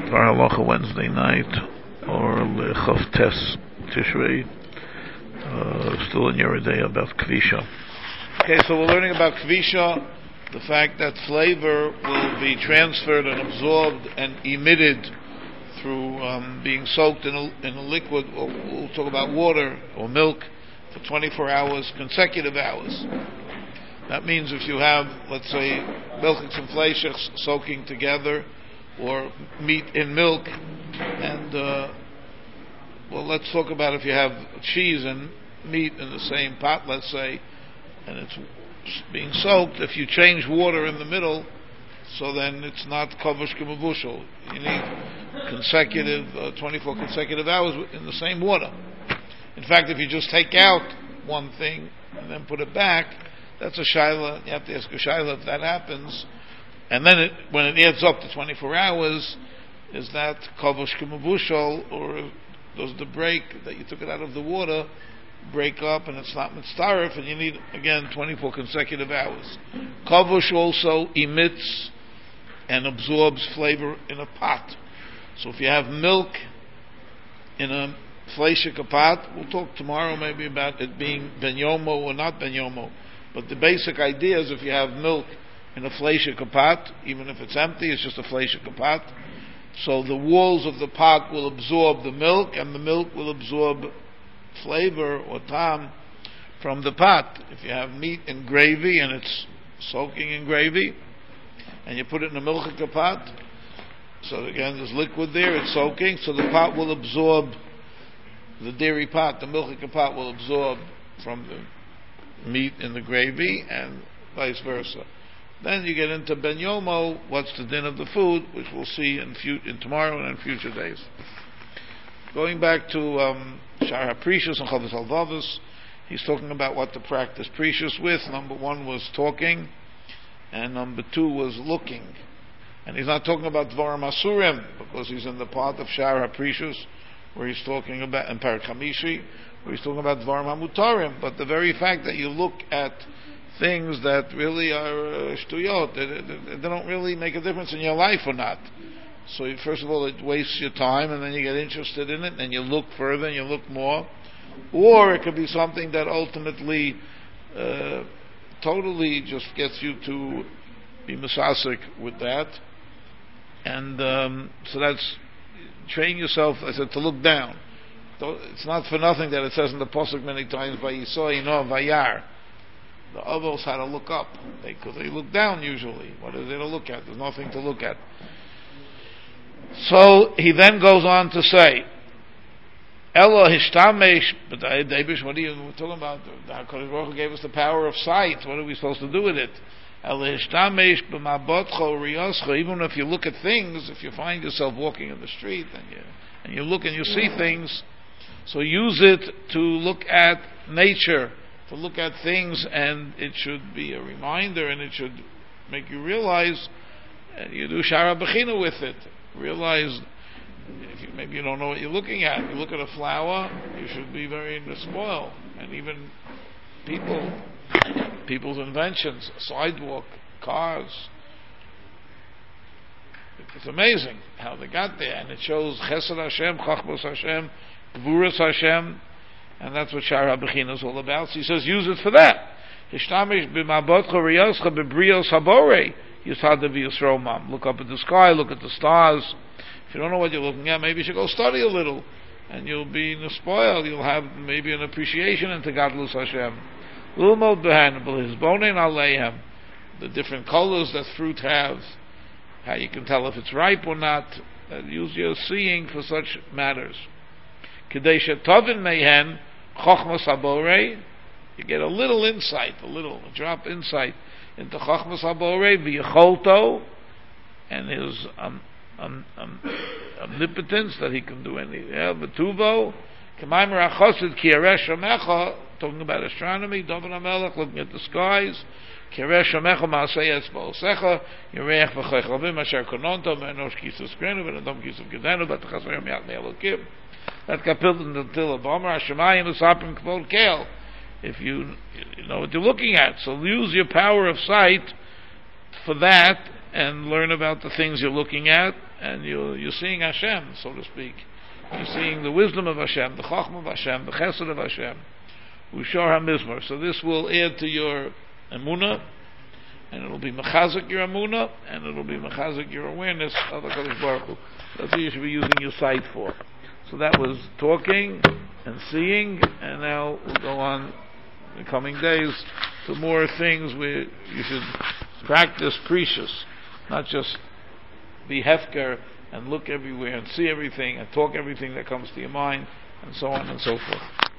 Dvar Halacha Wednesday night, or Chav Tes Tishrei, still in Yeridei about Kvisha. Okay, so we're learning about Kvisha, the fact that flavor will be transferred and absorbed and emitted through being soaked in a liquid, or we'll talk about water or milk, for 24 hours, consecutive hours. That means if you have, let's say, milk and some flesh soaking together, or meat in milk, and let's talk about if you have cheese and meat in the same pot, let's say, and it's being soaked. If you change water in the middle, so then it's not kavush k'mavushal. You need consecutive, 24 consecutive hours in the same water. In fact, if you just take out one thing and then put it back, that's a shaila. You have to ask a shaila if that happens. And then when it adds up to 24 hours, is that kavush k'mavushal, or does the break that you took it out of the water break up and it's not mitzaref, and you need, again, 24 consecutive hours. Kavush also emits and absorbs flavor in a pot. So if you have milk in a fleishik pot, we'll talk tomorrow maybe about it being ben yomo or not ben yomo. But the basic idea is if you have milk in a fleishik pot, even if it's empty, it's just a fleishik pot. So the walls of the pot will absorb the milk, and the milk will absorb flavor or tam from the pot. If you have meat in gravy and it's soaking in gravy, and you put it in a milchik pot, so again there's liquid there, it's soaking, so the pot will absorb, the dairy pot, the milchik pot will absorb from the meat in the gravy, and vice versa. Then you get into ben yomo, what's the din of the food, which we'll see in tomorrow and in future days. Going back to Shar HaPrishus and Chavos Halvavos, he's talking about what to practice Prishus with. Number one was talking, and number two was looking. And he's not talking about Dvarim Asurim, because he's in the part of Shar HaPrishus, where he's talking about, in Parak Hamishi, where he's talking about Dvarim HaMutarim. But the very fact that you look at things that really are shtuyot, they don't really make a difference in your life or not. So first of all, it wastes your time, and then you get interested in it, and you look further, and you look more. Or it could be something that ultimately totally just gets you to be misasik with that. And so that's train yourself, I said, to look down. It's not for nothing that it says in the Pasuk many times, Vayisoi no Vayar. The Avos had to look up, because they look down usually. What is there to look at? There's nothing to look at. So he then goes on to say, Elo hishtamesh, but Dabish, what are you talking about? The HaKadosh Baruch Hu gave us the power of sight. What are we supposed to do with it? Elo hishtamesh b'mabotcho riyoscho. Even if you look at things, if you find yourself walking in the street and you look and you see things, so use it to look at nature, to look at things, and it should be a reminder, and it should make you realize, and you do Shara Bechina with it. Realize, maybe you don't know what you're looking at. You look at a flower, you should be very spoiled. And even people's inventions, sidewalk, cars. It's amazing how they got there. And it shows Chesed Hashem, Chachmos Hashem, Gvuras Hashem, and that's what Shara Bechina is all about. So he says, use it for that. Hishtamish b'mabotcha riyoscha b'brios habore. Look up at the sky, look at the stars. If you don't know what you're looking at, maybe you should go study a little, and you'll be spoiled. You'll have maybe an appreciation into Gadlus Hashem. The different colors that fruit have, how you can tell if it's ripe or not. Use your seeing for such matters. You get a little insight, a drop insight into Chachmas HaBorei v'yecholto, and his omnipotence, that he can do anything. V'tuvo k'maimer achosid ki yaresh shamecha, talking about astronomy, David HaMelech looking at the skies, ki yaresh shamecha ma'asei etzba'osecha, yireach v'chechavim asher kononto me'enosh kisas krenu v'nadom kisas gedenu v'tachasayim yat me'elokim. That kapil until the Bamar Hashemayim Esapim Kvod Kel. If you know what you're looking at, so use your power of sight for that, and learn about the things you're looking at, and you're seeing Hashem, so to speak. You're seeing the wisdom of Hashem, the Chachma of Hashem, the Chesed of Hashem, Ushar HaMizmor. So this will add to your Emunah, and it'll be Mechazik your Emunah, and it'll be Mechazik your awareness of HaKadosh Baruch Hu. That's what you should be using your sight for. So that was talking and seeing, and now we'll go on in the coming days to more things where you should practice precious, not just be hefker and look everywhere and see everything and talk everything that comes to your mind, and so on and so forth.